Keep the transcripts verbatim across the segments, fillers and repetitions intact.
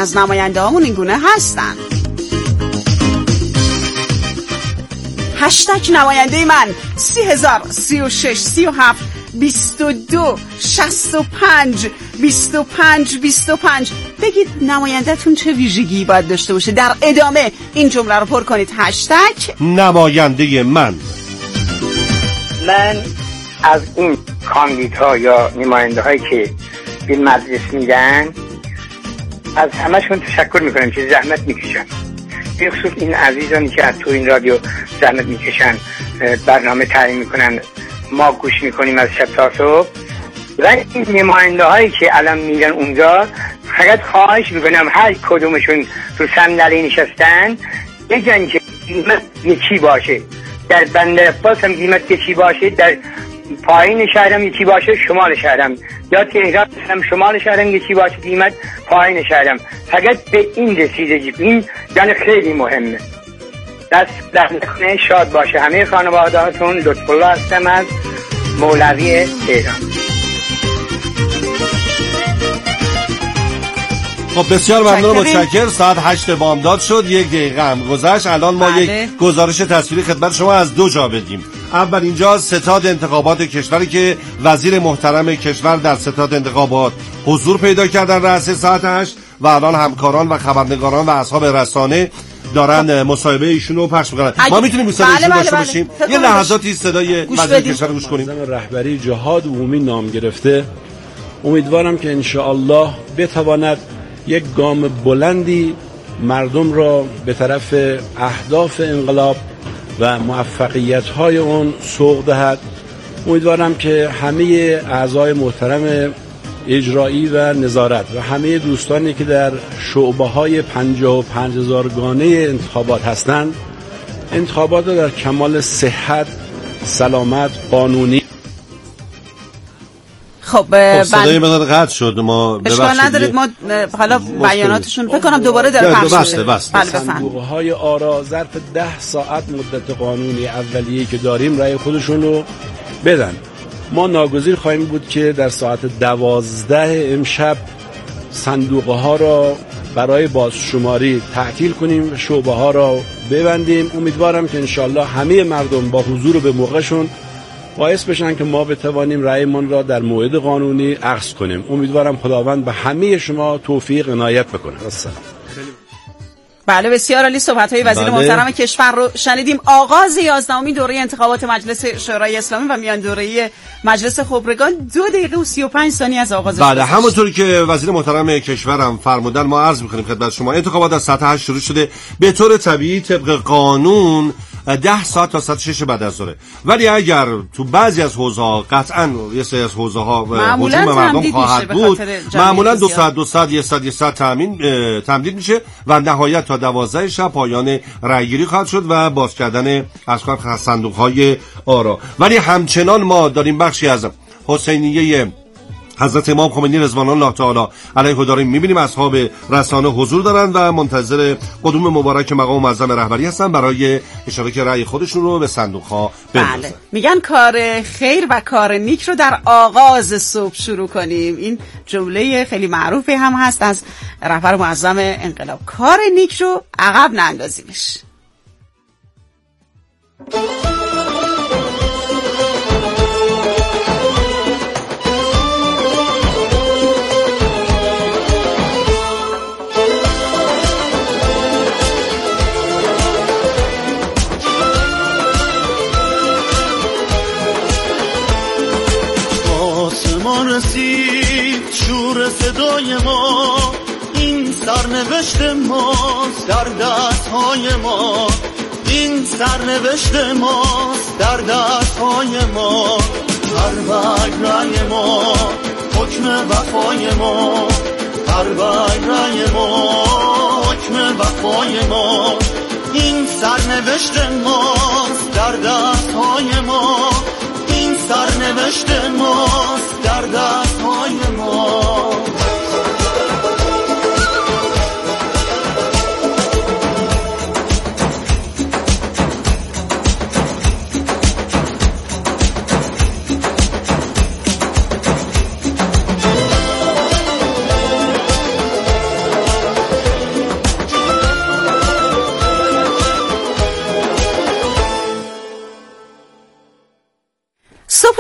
از نماینده هامون این گونه هستن. هشتگ نماینده من سی هزار سی و شش سی و هفت بیست و دو شصت و پنج بیست و پنج بیست و پنج. بگید نماینده تون چه ویژگی باید داشته باشه. در ادامه این جمله رو پر کنید. هشتگ نماینده من. من از این کاندیدها یا نماینده هایی که به مجلس میدن از همشون تشکر میکنم که زحمت میکشن، به خصوص این عزیزانی که از تو این رادیو زحمت میکشن، برنامه تعیین میکنن، ما گوش میکنیم از شب تا صبح. و این نماینده هایی که الان میگن اونجا، فقط خواهش میکنم هر کدومشون تو صندلی نشستن بگن که قیمت یکی باشه، در بندر عباس هم قیمت یکی باشه، در پایین شهرم یکی باشه، شمال شهرم، یا تهران هم شمال شهرم یکی باشه قیمت، پایین شهرم. فقط به این رسیدگی، این یعنی خیلی مهمه. دست در نکنه، شاد باشه همه خانواده هاتون. لطف الله هستم از مولوی تهران. خب بسیار ممنون، متشکرم. ساعت هشت بامداد شد، یک دقیقه هم گذشت. الان ما بله. یک گزارش تصویری خدمت شما از دو جا بدیم. اول اینجا ستاد انتخابات کشوری که وزیر محترم کشور در ستاد انتخابات حضور پیدا کردن رأس ساعت هشت و الان همکاران و خبرنگاران و اصحاب رسانه دارن مصاحبه ایشون رو پخش می‌کنن. ما میتونیم صدای ایشون بله داشته بله باشیم؟ بله. یه لحظاتی صدای وزیر کشور رو گوش کنیم. رهبری جهاد عمومی نام گرفته. امیدوارم که ان شاء الله بتواند یک گام بلندی مردم را به طرف اهداف انقلاب و موفقیت‌های اون سوق دهد. امیدوارم که همه اعضای محترم اجرایی و نظارت و همه دوستانی که در شعبه‌های پنجاه و پنج هزار گانه انتخابات هستند، انتخابات را در کمال صحت، سلامت، قانونی. خب صدای مدار قطع شد. ما اشکال ندارید، ما حالا بیاناتشون فکر کنم دوباره داره پخش میشه. بله صندوق‌های آرا ظرف ده ساعت مدت قانونی اولیه‌ای که داریم رأی خودشون رو بدن. ما ناگزیر خواهیم بود که در ساعت دوازده امشب صندوق‌ها را برای بازشماری تعطیل کنیم، شعبه‌ها را ببندیم. امیدوارم که انشالله همه مردم با حضور به موقعشون باعث بشن که ما بتوانیم رأیمان را در موعد قانونی اخذ کنیم. امیدوارم خداوند به همه شما توفیق عنایت بکنه. السلام. بله بسیار عالی. صحبت‌های وزیر بله. محترم کشور رو شنیدیم. آغاز یازدهمین دوره انتخابات مجلس شورای اسلامی و میان دوره مجلس خبرگان دو دقیقه و سی و پنج ثانیه از آغازش. بله همونطوری که وزیر محترم کشورم فرمودن ما عرض می‌کنیم خدمت شما انتخابات از ساعت هشت شروع شده. به طور طبیعی طبق قانون ده ساعت تا ساعت شش بعد از ظهر، ولی اگر تو بعضی از حوزه‌ها قطعاً یه سری از حوزه‌ها هجوم مردم خواهد بود، معمولاً دو ساعت دو ساعت یک ساعت یک ساعت تامین تمدید میشه و نهایت تا دوازده شب پایان رأیگیری خواهد شد و باز کردن اشکال صندوق‌های آرا. ولی همچنان ما داریم بخشی از حسینیه حضرت امام خمینی رضوان الله تعالی علیه داریم میبینیم اصحاب رسانه حضور دارن و منتظر قدوم مبارک مقام معظم رهبری هستن برای اشتراک رأی خودشون رو به صندوق ها بندازن. بله. میگن کار خیر و کار نیک رو در آغاز صبح شروع کنیم. این جمله خیلی معروفی هم هست از رهبر معظم انقلاب. کار نیک رو عقب نندازیمش. رسید شور صدای ما، این سرنوشت ماست در دستهای ما، این سرنوشت ماست در دستهای ما. هر برگ رای ما حکم وفای ما، هر برگ رای ما حکم وفای ما. این سرنوشت ماست در دستهای ما، این سرنوشت ماست در دستهای ما.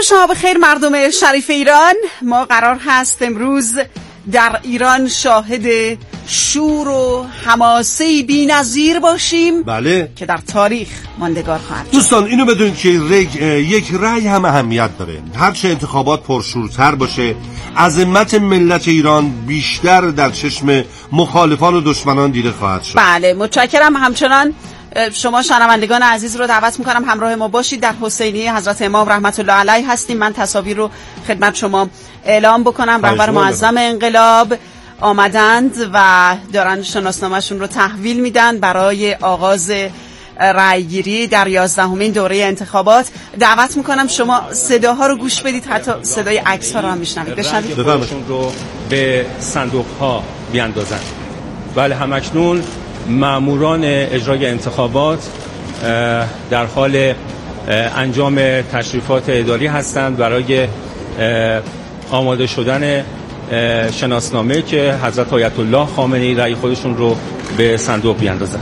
شما بخیر مردم شریف ایران. ما قرار هست امروز در ایران شاهد شور و حماسه بی‌نظیر باشیم، بله، که در تاریخ ماندگار خواهد. دوستان اینو بدونید که یک رأی هم اهمیت داره. هرچه انتخابات پرشورتر باشه، عظمت ملت ایران بیشتر در چشم مخالفان و دشمنان دیده خواهد شد. بله، متشکرم. همچنان شما شنوندگان عزیز رو دعوت میکنم همراه ما باشید. در حسینیه حضرت امام رحمت الله علیه هستیم. من تصاویر رو خدمت شما اعلام بکنم. رهبر معظم انقلاب آمدند و دارن شناسنامه‌شون رو تحویل میدن برای آغاز رأیگیری در یازدهمین دوره انتخابات. دعوت میکنم شما صداها رو گوش بدید، حتی صدای عکس‌ها رو هم میشنوید. بشنوید. خودشون رو به صندوق‌ها بیاندازن. بله، همکنون ماموران اجرای انتخابات در حال انجام تشریفات اداری هستند برای آماده شدن شناسنامه که حضرت آیت الله خامنه‌ای رأی خودشون رو به صندوق بیاندازن.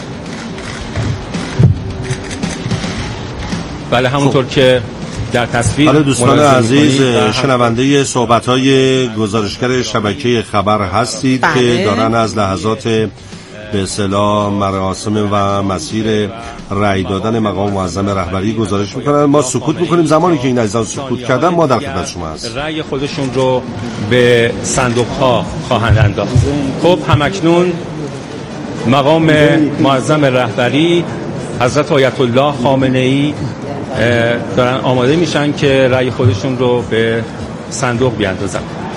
بله، همونطور که در تصویر. بله دوستان عزیز، شنونده صحبت‌های گزارشگر شبکه خبر هستید بله. که دارن از لحظات به اصطلاح مراسم و مسیر رأی دادن مقام معظم رهبری گزارش میکنن. ما سکوت میکنیم. زمانی که این عزیزان سکوت کردن ما در خدمت شما هستیم. رأی خودشون رو به صندوق ها خواهند انداخت. خب همکنون مقام معظم رهبری حضرت آیت الله خامنه‌ای دارن آماده میشن که رأی خودشون رو به صندوق بیاندازن.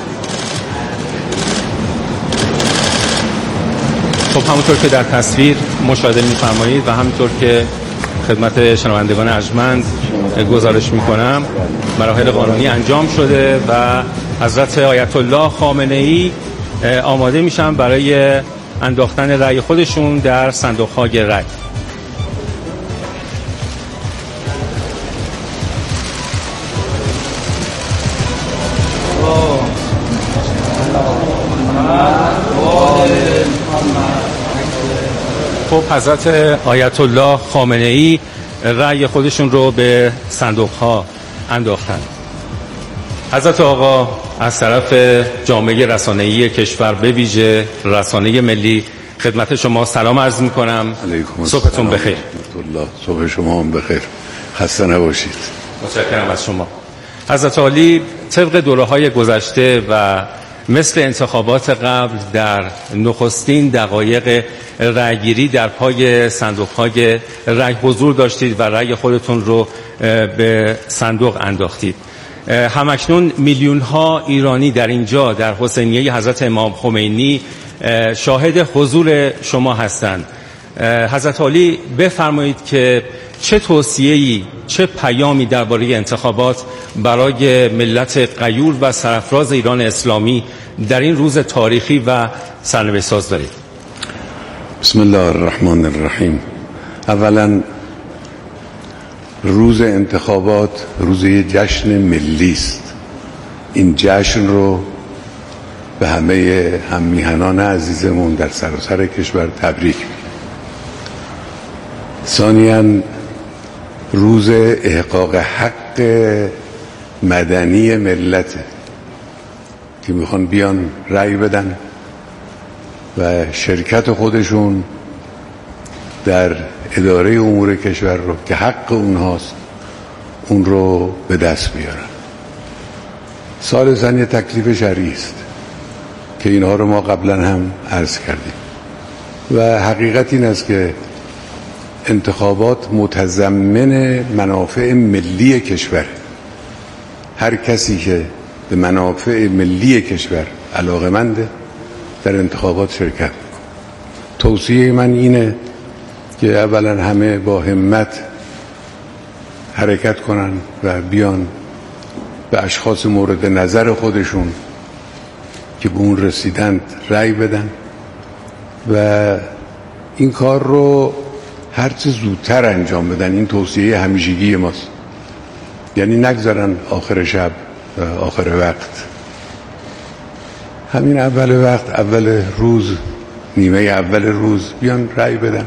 خب همونطور که در تصویر مشاهده می‌فرمایید و همونطور که خدمت شنوندگان ارجمند گزارش می‌کنم، مراحل قانونی انجام شده و حضرت آیت الله خامنه‌ای آماده میشن برای انداختن رأی خودشون در صندوق‌های رأی. خب حضرت آیت الله خامنه‌ای رأی خودشون رو به صندوق ها انداختن. حضرت آقا از طرف جامعه رسانه‌ای کشور به ویژه رسانه ملی خدمت شما سلام عرض می‌کنم. صبحتون بخیر. الله صبح شما هم بخیر. خسته نباشید. متشکرم از شما. حضرت عالی طبق دوره‌های گذشته و مثل انتخابات قبل در نخستین دقایق رأیگیری در پای صندوق‌های رأی حضور داشتید و رأی خودتون رو به صندوق انداختید. همکنون میلیون‌ها ایرانی در اینجا در حسینیه حضرت امام خمینی شاهد حضور شما هستند. حضرت عالی بفرمایید که چه توصیه‌ای، چه پیامی درباره انتخابات برای ملت غیور و سرفراز ایران اسلامی در این روز تاریخی و سرنوشت ساز دارید؟ بسم الله الرحمن الرحیم. اولا روز انتخابات روز جشن ملی است. این جشن رو به همه هممیهنان عزیزمون در سراسر کشور تبریک میگم. ثانیاً روز احقاق حق مدنی ملت که میخوان بیان رأی بدن و شرکت خودشون در اداره امور کشور رو که حق اونهاست اون رو به دست بیارن. ثالثاً یه تکلیف شرعی است که اینها رو ما قبلا هم عرض کردیم و حقیقت این است که انتخابات متضمن منافع ملی کشور. هر کسی که به منافع ملی کشور علاقه‌منده در انتخابات شرکت می‌کنه. توصیه من اینه که اولا همه با همت حرکت کنن و بیان به اشخاص مورد نظر خودشون که به اون رسیدند رأی بدن و این کار رو هرچه زودتر انجام بدن. این توصیه همیشگی ماست، یعنی نگذارن آخر شب و آخر وقت. همین اول وقت، اول روز، نیمه اول روز بیان رأی بدن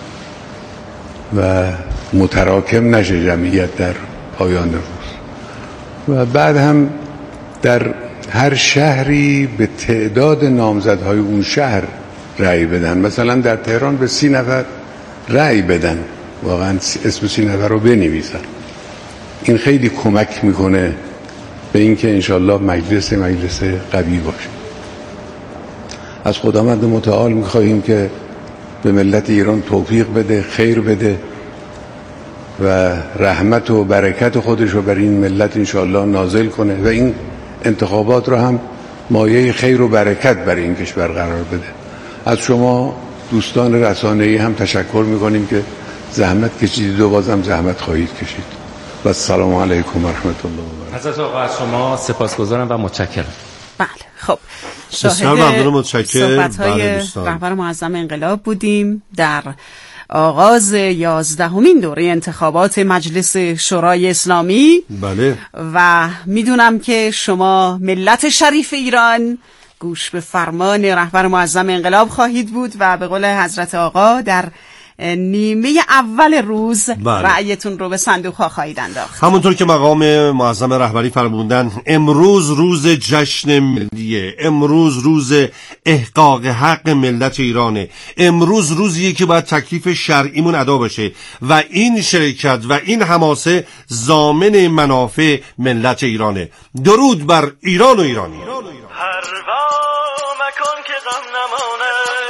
و متراکم نشه جمعیت در پایان روز. و بعد هم در هر شهری به تعداد نامزدهای اون شهر رأی بدن. مثلا در تهران به سی نفر رأی بدن، واقعا اسم سی نفر رو بنویسن. این خیلی کمک میکنه به اینکه انشالله مجلس مجلس قوی باشه. از خداوند متعال میخواهیم که به ملت ایران توفیق بده، خیر بده و رحمت و برکت خودش رو بر این ملت انشالله نازل کنه و این انتخابات رو هم مایه خیر و برکت برای این کشور قرار بده. از شما دوستان رسانه‌ای هم تشکر میکنیم که زحمت کشیدید و بازم زحمت خواهید کشید. و السلام علیکم و رحمت الله و برکاته. حضرت آقا از شما سپاسگزارم و متشکرم. بله خب شاهد صحبت‌های رهبر معظم انقلاب بودیم در آغاز یازدهمین دوره انتخابات مجلس شورای اسلامی. بله. و میدونم که شما ملت شریف ایران گوش به فرمان رهبر معظم انقلاب خواهید بود و به قول حضرت آقا در نیمه اول روز بله. رأیتون رو به صندوق ها خواهید انداخت. همونطور که مقام معظم رهبری فرمودن امروز روز جشن ملیه، امروز روز احقاق حق ملت ایرانه، امروز روزیه که باید تکلیف شرعیمون ادا بشه و این شرکت و این حماسه ضامن منافع ملت ایرانه. درود بر ایران و ایرانی. پروا مکن که غم نمانه.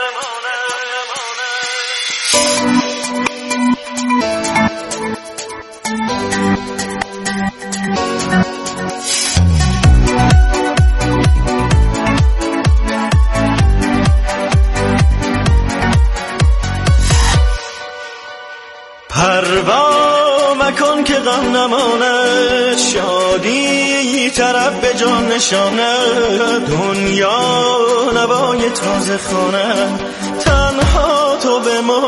پروا مکن که غم نماند، شادی طرف به جان نشانه، دنیا نوای تازه خانه، تنها تو بمان،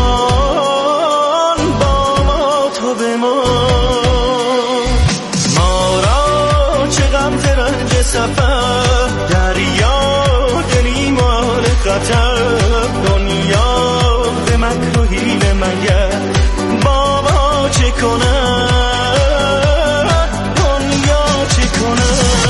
با ما تو بمان. ما را چه غم ترنج سفر، دریا دلی مال خطر، دنیا به مکر و حیله مگر با ما چه کنه، دنیا چه کنه.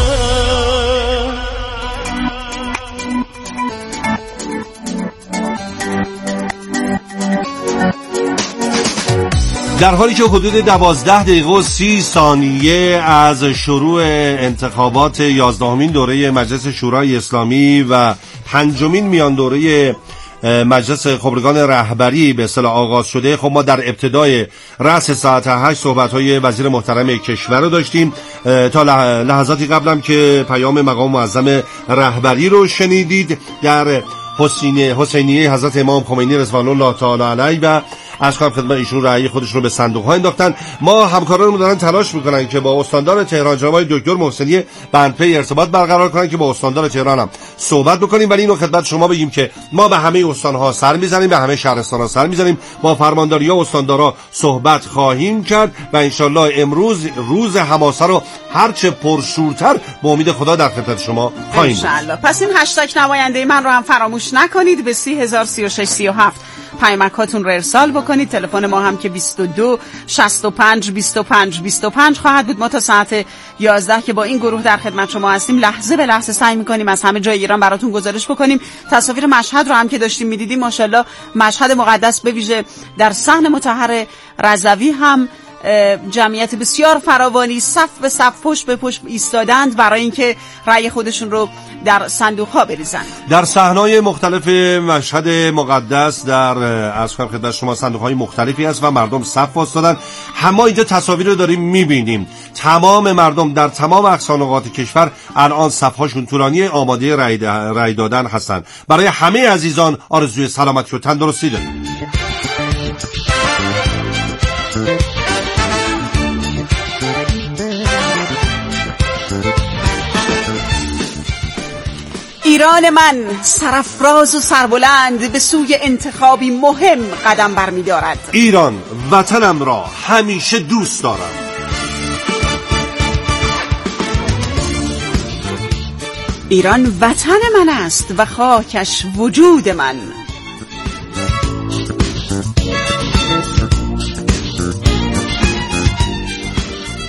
در حالی که حدود دوازده دقیقه و سی ثانیه از شروع انتخابات یازدهمین دوره مجلس شورای اسلامی و پنجمین میان دوره مجلس خبرگان رهبری به اصطلاح آغاز شده، خب ما در ابتدای رأس ساعت هشت صحبت‌های وزیر محترم کشور رو داشتیم. تا لحظاتی قبلم که پیام مقام معظم رهبری رو شنیدید در حسینیه حسینیه حضرت امام خمینی رضوان الله تعالی علیه و از کار خدمت ایشون رأی خودش رو به صندوق ها انداختن. ما همکارانمون دارن تلاش میکنن که با استاندار تهران جناب دکتر محسنی بندپی ارتباط برقرار کنن که با استاندار تهران هم صحبت بکنیم، ولی اینو خدمت شما بگیم که ما به همه استانها سر میزنیم، به همه شهرستانها سر میزنیم، با فرمانداری ها و استاندارا صحبت خواهیم کرد و انشالله امروز روز حماسه رو هرچه پرشورتر با امید خدا در خدمت شما خواهیم بود. انشالله. پس این هشتگ نماینده من رو هم فراموش نکنید، به سی هزار سی و شش سی و هفت پیامکاتون رو ارسال بکنید. تلفن ما هم که بیست و دو شصت و پنج بیست و پنج بیست و پنج خواهد بود. ما تا ساعت یازده که با این گروه در خدمت شما هستیم لحظه به لحظه سعی می‌کنیم از همه جای ایران براتون گزارش بکنیم. تصاویر مشهد رو هم که داشتیم می‌دیدیم ماشاءالله مشهد مقدس به ویژه در صحن مطهر رضوی هم جمعیت بسیار فراوانی صف به صف پشت به پشت ایستادند برای اینکه رأی خودشون رو در صندوق ها بریزند. در صحنه‌های مختلف مشهد مقدس در اسکار خدمت شما صندوق های مختلفی هست و مردم صف وایسادن. همه اینجا تصاویر رو داریم می‌بینیم. تمام مردم در تمام اقصا نقاط کشور الان صف‌هاشون طولانی آماده رأی رأی دادن هستند. برای همه عزیزان آرزوی سلامتی و تندرستی داریم. ایران من سرافراز و سربلند به سوی انتخابی مهم قدم برمی دارد. ایران وطنم را همیشه دوست دارم. ایران وطن من است و خاکش وجود من.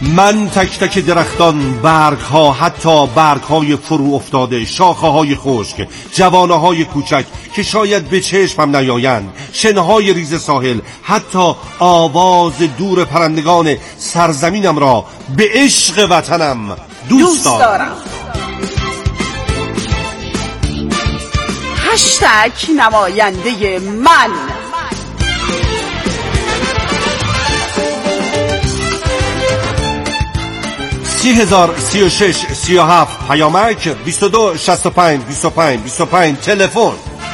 من تک تک درختان، برگ ها، حتی برگ های فرو افتاده، شاخه های خشک، جوانه های کوچک که شاید به چشم هم نیایند، شنه های ریز ساحل، حتی آواز دور پرندگان سرزمینم را به عشق وطنم دوست دارم. هشتگ نماینده من. سی هزار سی و شش سی و هفت پیامک بیست و دو شصت و پنج بیست و پنج بیست و پنج تلفن.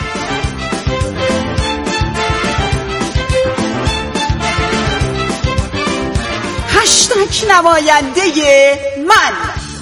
هشتگ نماینده من.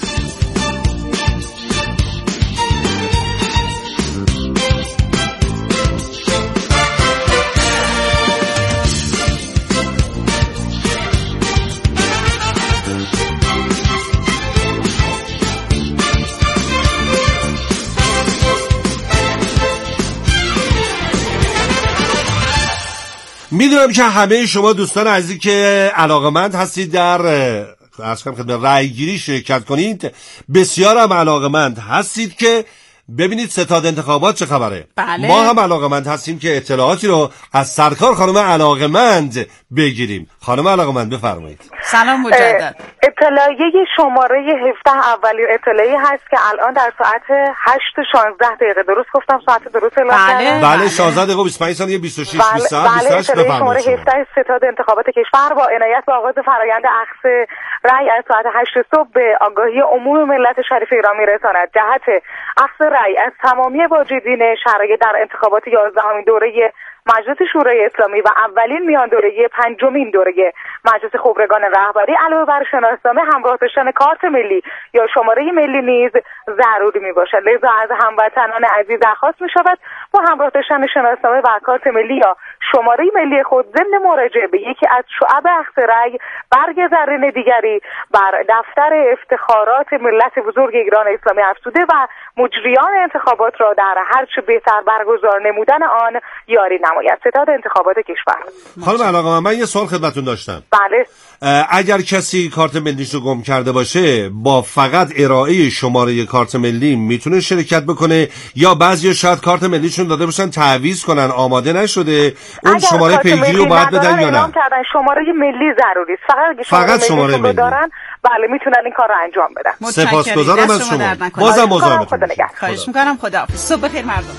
میدونم که همه شما دوستان عزیزی که علاقمند هستید در عرض کنم خدمت رأی گیری شرکت کنید، بسیارم علاقمند هستید که ببینید ستاد انتخابات چه خبره. بله. ما هم علاقمند هستیم که اطلاعاتی رو از سرکار خانم علاقمند بگیریم. خانم علاقمند بفرمایید. سلام مجدد. اطلاعیه شماره هفده اولین اطلاعیه هست که الان در ساعت هشت و شانزده دقیقه، درست گفتم ساعت درست اعلام کردم؟ بله شانزده دقیقه و بیست و پنج ثانیه بیست و شش بله بیست و هشت بله اطلاعیه شماره هفده ستاد انتخابات کشور با عنایت به آغاز فرآیند اخذ رأی از ساعت هشت صبح به آگاهی عموم ملت شریف ایران میرساند. جهت اخذ رأی از تمامی واجدین شرعی در انتخابات یازدهمین دوره مجلس شورای اسلامی و اولین میان دوره پنجمین دوره مجلس خبرگان رهبری علاوه بر شناسنامه همراه داشتن کارت ملی یا شماره ملی نیز ضروری می باشد. لذا از هموطنان عزیز درخواست می شود با همراه داشتن شناسنامه و کارت ملی یا شماره ملی خود ضمن مراجعه به یکی از شعب اخذ رأی برگ زرین دیگری بر دفتر افتخارات ملت بزرگ ایران اسلامی افزوده و مجریان انتخابات را در هر چه بهتر برگزار نمودن آن یاری نماید. ستاد انتخابات کشور. خانم علاقه من یه سوال خدمتتون داشتم. بله. اگر کسی کارت ملیش رو گم کرده باشه با فقط ارائه شماره کارت ملی میتونه شرکت بکنه یا بعضیا شاید کارت ملیشون داده باشن تعویض کنن آماده نشده اون شماره پیگیری رو باید بدن یا نه؟ کردن شماره ملی ضروری است. فقط اگه شماره, فقط شماره ملی دارن بله میتونن این کار رو انجام بدن. سپاسگزارم از شما. بازم مزاحمتون. خواهش می‌کنم. خداحافظ. صبح بخیر مردم.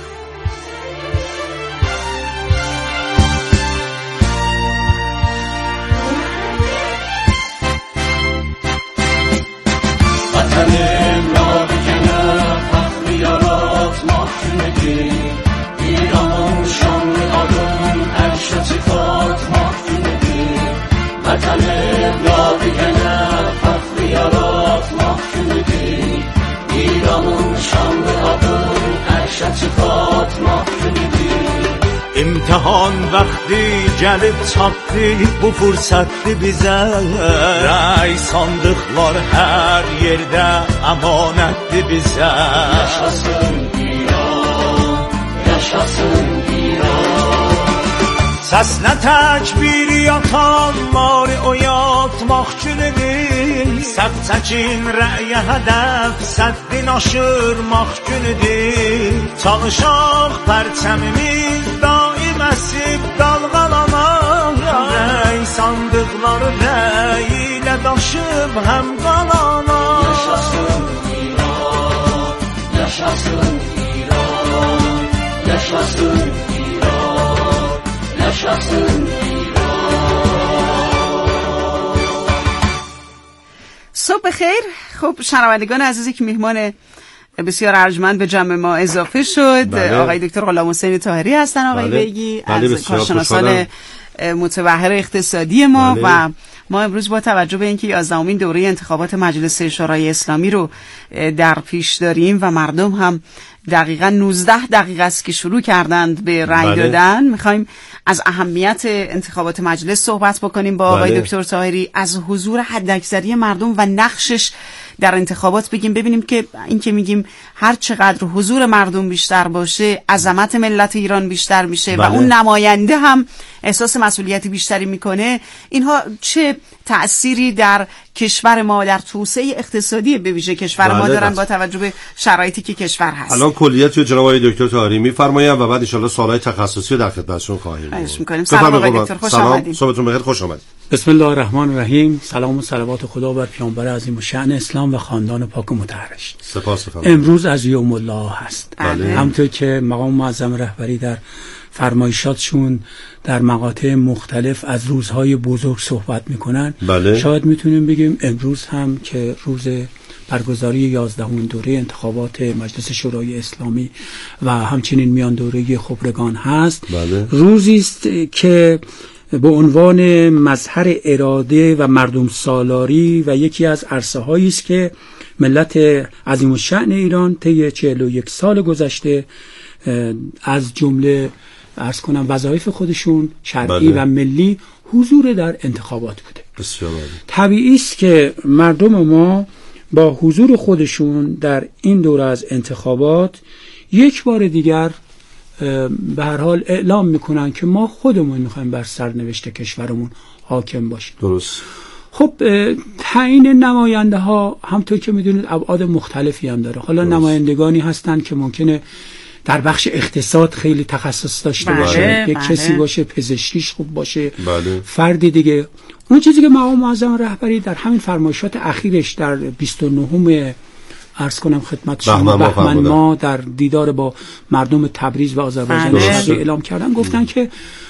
İmtihan vakti gelip çattı, bu fırsatı bize. Rəy sandıqlar her yerde emanetli bize. Yaşasın İran, yaşasın İran. Səslə təkbir yatanları oyatmaq günüdür. Səf çəkin rəyə hədəf, səddin aşırmaq günüdür. Çalışaq pərçəmimiz daim əsib dalğalamaq. Rəy sandıqları rəy ilə daşıb həm qalanak. Yaşasın İran, yaşasın İran, yaşasın İran, yaşasın İran. صبح خیر. خب شنوندگان عزیزی که میهمان بسیار ارجمند به جمع ما اضافه شد. بله. آقای دکتر غلام حسین طاهری هستن. آقای بله. بیگی بله از کارشناسان متبحر اقتصادی ما بله. و ما امروز با توجه به اینکه یازدهمین دوره انتخابات مجلس شورای اسلامی رو در پیش داریم و مردم هم دقیقاً نوزده دقیقه است که شروع کردند به رأی بله. دادن، میخوایم از اهمیت انتخابات مجلس صحبت بکنیم با آقای بله. دکتر طاهری، از حضور حداکثری مردم و نقشش در انتخابات بگیم، ببینیم که این که میگیم هر چقدر حضور مردم بیشتر باشه عظمت ملت ایران بیشتر میشه بله. و اون نماینده هم احساس مسئولیت بیشتری میکنه. اینها چه تأثیری در کشور ما، در توسعه اقتصادی به ویژه کشور بله ما دارن بس. با توجه به شرایطی که کشور هست. الان کلیت رو جناب آقای دکتر طاهری میفرمایند و بعد ان شاء الله سوالای تخصصی رو در خدمتشون خواهیم بود. خواهش می‌کنیم. سلام آقای دکتر، خوش آمدید. صبحتون بخیر، خوش آمدید. بسم الله الرحمن الرحیم. سلام و صلوات خدا بر پیامبر عظیم الشأن اسلام و خاندان پاک و مطهرش. سپاس فرمایید. امروز از یوم الله هست. بله. همونطور که مقام معظم رهبری در فرمایشاتشون در مقاطع مختلف از روزهای بزرگ صحبت میکنن، بله. شاید میتونیم بگیم امروز هم که روز برگزاری یازدهمین دوره انتخابات مجلس شورای اسلامی و همچنین میان دوره خبرگان هست. بله. روزی است که به عنوان مظهر اراده و مردم سالاری و یکی از عرصه هایی است که ملت عظیم الشأن ایران طی چهل و یک سال گذشته از جمله عرض کنم وظایف خودشون شرعی بله. و ملی حضور در انتخابات بوده. بسیار عالی. طبیعی است که مردم ما با حضور خودشون در این دوره از انتخابات یک بار دیگر به هر حال اعلام میکنن که ما خودمون میخوایم بر سرنوشت کشورمون حاکم باشیم. درست. خب تعیین نماینده ها همونطور که میدونید ابعاد مختلفی هم داره. حالا درست. نمایندگانی هستن که ممکنه در بخش اقتصاد خیلی تخصص داشته بله، باشه، یک بله. کسی باشه پزشکیش خوب باشه، بله. فردی دیگه. اون چیزی که مقام معظم رهبری در همین فرمایشات اخیرش در بیست و نهم عرض کنم خدمت شما بهمن ما در دیدار با مردم تبریز و آذربایجان شرقی اعلام کردن، گفتن که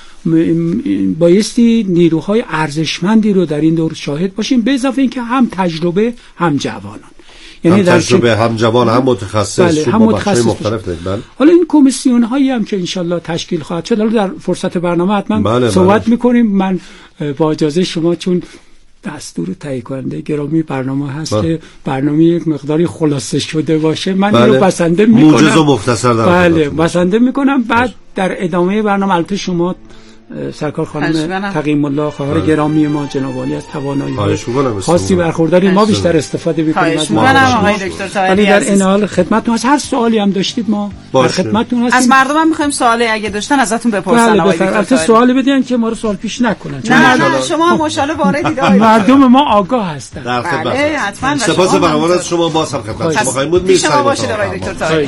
بایستی نیروهای ارزشمندی رو در این دور شاهد باشیم، به اضافه اینکه هم تجربه هم جوانان، یعنی هم تجربه هم جوان هم متخصص، بله، هم متخصص مختلف دارید. بله. حالا این کمیسیون هایی هم که انشالله تشکیل خواهد شد، حالا در فرصت برنامه حتما بله، صحبت بله. میکنیم. من با اجازه شما چون دستور تهیه کننده گرامی برنامه هست بله. که برنامه یک مقداری خلاصه شده باشه، من بله. اینو بسنده میکنم، موجز و مختصر در بله بسنده میکنم. بعد در ادامه برنامه البته شما سرکار خانم تقیم الله خواهر گرامی ما جناب عالی از توانایی خاصی برخورداری، ما بیشتر استفاده می‌کنیم از ما. ولی در این حال خدمتتون هست، هر سوالی هم داشتید ما در خدمتتون هستیم. از مردم هم می‌خوایم سوالی اگه داشتن ازتون بپرسن. بله البته سوالی بدین که ما رو سوال پیش نکنن. نه نه شما هم ماشاءالله واردید. مردم ما آگاه هستن. در خدمت. بله حتما. سپاس برنامه از شما، باز هم خدمت شما خواهیم بود. می‌رسیم شما باشید آقای دکتر طاهری.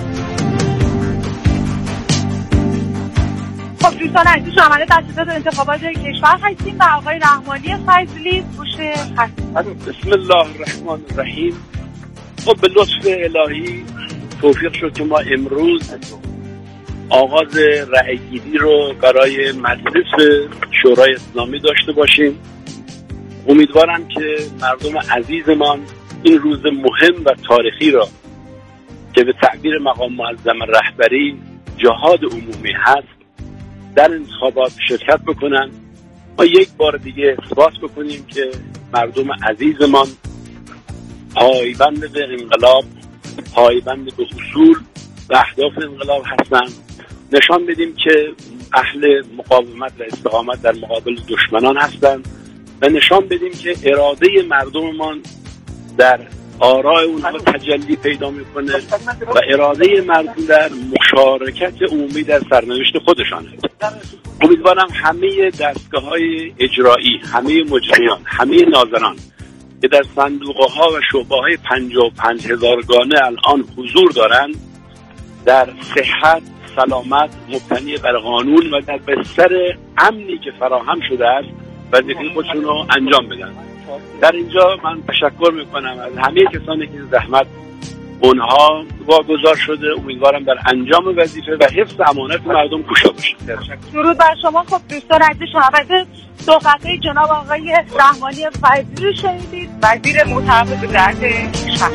خب دوستان عزیز، شامل تشکیلات انتخابات کشور هستیم و آقای رحمانی فضلی گوشه هستیم. بسم الله الرحمن الرحیم. خب به لطف الهی توفیق شد که ما امروز آغاز رأی‌گیری رو برای مجلس شورای اسلامی داشته باشیم. امیدوارم که مردم عزیزمان این روز مهم و تاریخی را که به تعبیر مقام معظم رهبری جهاد عمومی هست در انتخابات شرکت بکنن. ما یک بار دیگه اثبات بکنیم که مردم عزیزمان پایبند به انقلاب، پایبند به اصول و اهداف انقلاب هستند. نشان بدیم که اهل مقاومت و استقامت در مقابل دشمنان هستند و نشان بدیم که اراده مردممان در آراء اونها تجلی پیدا میکنه و اراده مردم در مشارکت عمومی در سرنوشت خودشان هست. امیدوارم همه دستگاه‌های اجرایی، همه مجریان، همه ناظران که در صندوق‌ها و شعبه‌های پنجاه و پنج هزارگانه الان حضور دارند در صحت، سلامت، مبتنی بر قانون و در بستر امنی که فراهم شده است وظیفه خودشون رو انجام بدن. در اینجا من تشکر میکنم از همه کسانی که زحمت اونها واگذار شده. امیدوارم در انجام وظیفه و حفظ امانت مردم کوشا باشید. درود بر شما. خب دوستان عزیز، شنونده صحبت‌های جناب آقای رحمانی فضلی رو شنیدید، وزیر محترم وزارت کشور.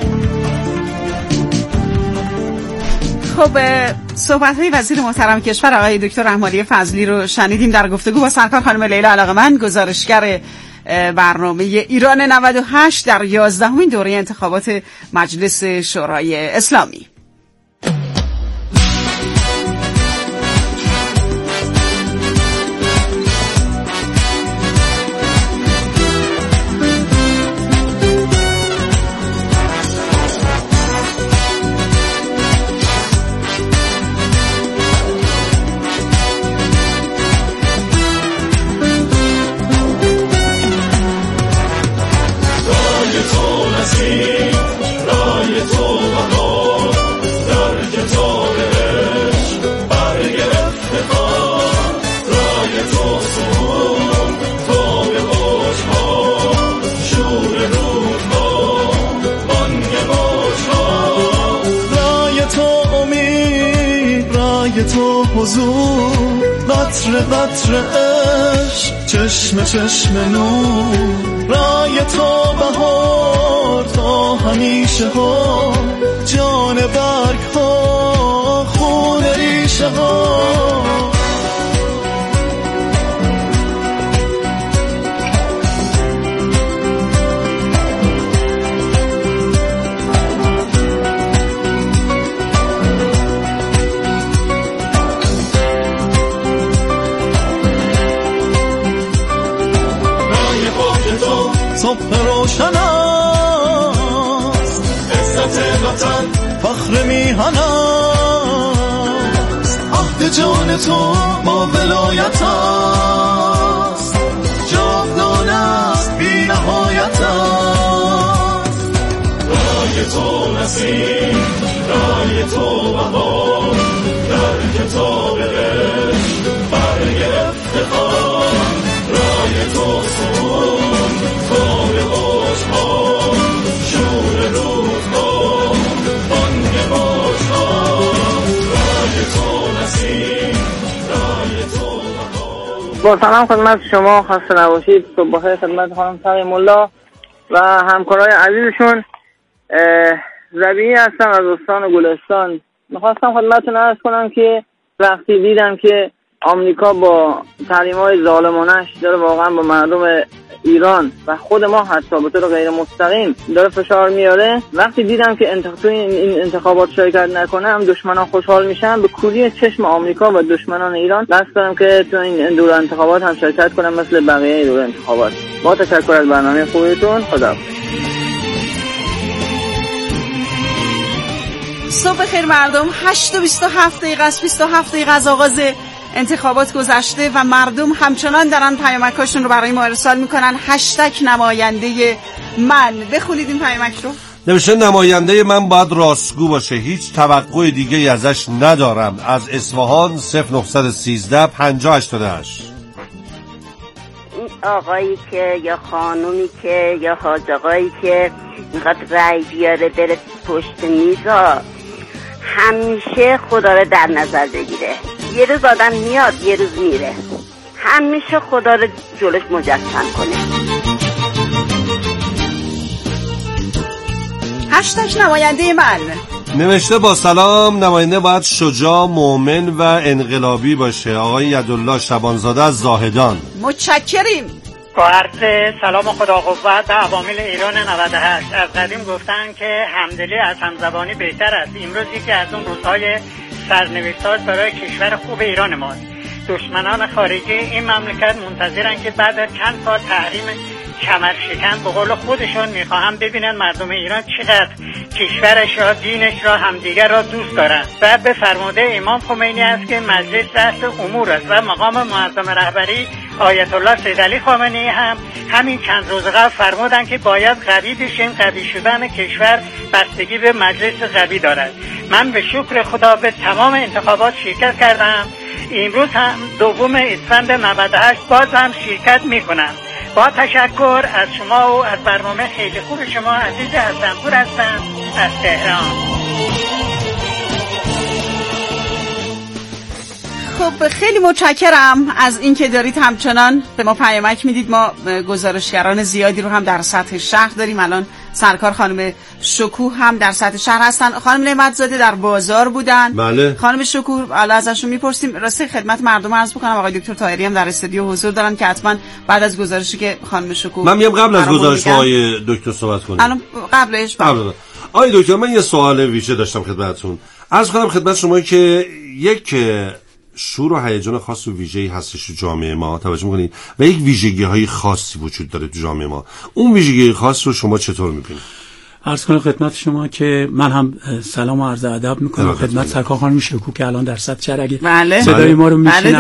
خب صحبت های وزیر محترم کشور آقای دکتر رحمانی فضلی رو شنیدیم در گفتگو با سرکار خانم لیلا علاقمند، گزارشگر برنامه ایران نود و هشت در یازدهمین دوره انتخابات مجلس شورای اسلامی. نور، قطر قطر عشق، چشم چشم نور، رای تو بهار تا همیشه ها، جان برگ ها، خون ریشه ها. صبح روشن است، عزت وطن فخر میهن است، عهد جان تو با ولایت است، جاودان است بی نهایت است. رای تو نسیم، رای تو بهار، در کتاب عشق برگ افتخار، رای تو سرود کار عشقا، شور روزها، بانگ باجها، رای تو نسیم، رای تو بهار. با سلام خدمت شما، خسته نباشید. صبح بخیر خدمت خانم تقی ملا و همکارای عزیزشون. ربیعی هستم از استان گلستان. میخواستم خدمتتون عرض کنم که وقتی دیدم که آمریکا با تحریم‌های ظالمانه‌اش داره واقعا با مردم ایران و خود ما حتی به طور غیر مستقیم داره فشار میاره، وقتی دیدم که انتخاب این انتخابات شرکت نکنم دشمنان خوشحال میشن، به کوری چشم آمریکا و دشمنان ایران دست دارم که تو این دور انتخابات هم شرکت کنم مثل بقیه دور انتخابات. با تشکر از برنامه خوبتون. خدا. صبح خیر مردم. هشت و بیست و هفت دقیقه است، بیست و هفت دقیقه از آغاز انتخابات گذشته و مردم همچنان دارن پیامکاشون رو برای ما ارسال میکنن. هشتگ نماینده من. بخونید این پیامک رو. نوشته نماینده من باید راستگو باشه، هیچ توقع دیگه ازش ندارم. از اصفهان صفر نه یک سه پنجاه هشتاد و هشت. این آقایی که یا خانومی که یا حاج آقایی که میخواد رأی بیاره بره پشت میزا، همیشه خدا رو در نظر بگیره. یه روز آدم میاد یه روز میره، همیشه خدا رو جلوش مجسم کنه. هشتگ نماینده من. نوشته با سلام، نماینده باید شجاع، مؤمن و انقلابی باشه. آقای یدالله شبانزاده از زاهدان. متشکریم. با عرض سلام و خدا قوت به عوامل ایران نود و هشت. از قدیم گفتن که همدلی از همزبانی بهتر است. امروز یکی از اون روزهای سرنوشت‌ساز برای کشور خوب ایران ماست. دشمنان خارجی این مملکت منتظرن که بعد از چند سال تحریم کمر شکن به قول خودشون میخواهم ببینن مردم ایران چقدر کشورش را، دینش را، همدیگر را دوست دارند. و به فرموده امام خمینی است که مجلس رأس امور است و مقام معظم رهبری آیت الله سید علی خامنه‌ای هم همین چند روز قبل فرمودن که باید قوی بشیم. قوی شدن کشور بستگی به مجلس قوی دارد. من به شکر خدا به تمام انتخابات شرکت کردم. امروز هم دوم اسفند نود و هشت باز هم شرکت میکنم. با تشکر از شما و از برنامه خیلی خوب شما. عزیز حسن‌پور هستم از تهران. خب خیلی متشکرم از اینکه دارید همچنان به ما پیامک میدید. ما گزارشگران زیادی رو هم در سطح شهر داریم. الان سرکار خانم شکوه هم در سطح شهر هستن. خانم نعمت‌زاده در بازار بودن. بله. خانم شکوه حالا ازشون میپرسیم. راستی خدمت مردم عرض بکنم آقای دکتر طاهری هم در استودیو حضور دارن که حتما بعد از گزارشی که خانم شکوه من میام قبل از گزارش آقای دکتر صحبت کنیم. الان قبلش قبل آقای دکتر من یه سوال ویژه داشتم خدمتتون. عرض کنم خدمت شما که یک شور و هیجان خاص و ویژه‌ای هستش تو جامعه ما، توجه می‌کنید، و یک ویژگی‌های خاصی وجود داره تو جامعه ما. اون ویژگی خاص رو شما چطور می‌بینید؟ عرض کنم خدمت شما که من هم سلام و عرض ادب میکنم خدمت سرکار خانم شکوه که الان در سطح شهر اگه بله. صدای ما رو میشنن. بله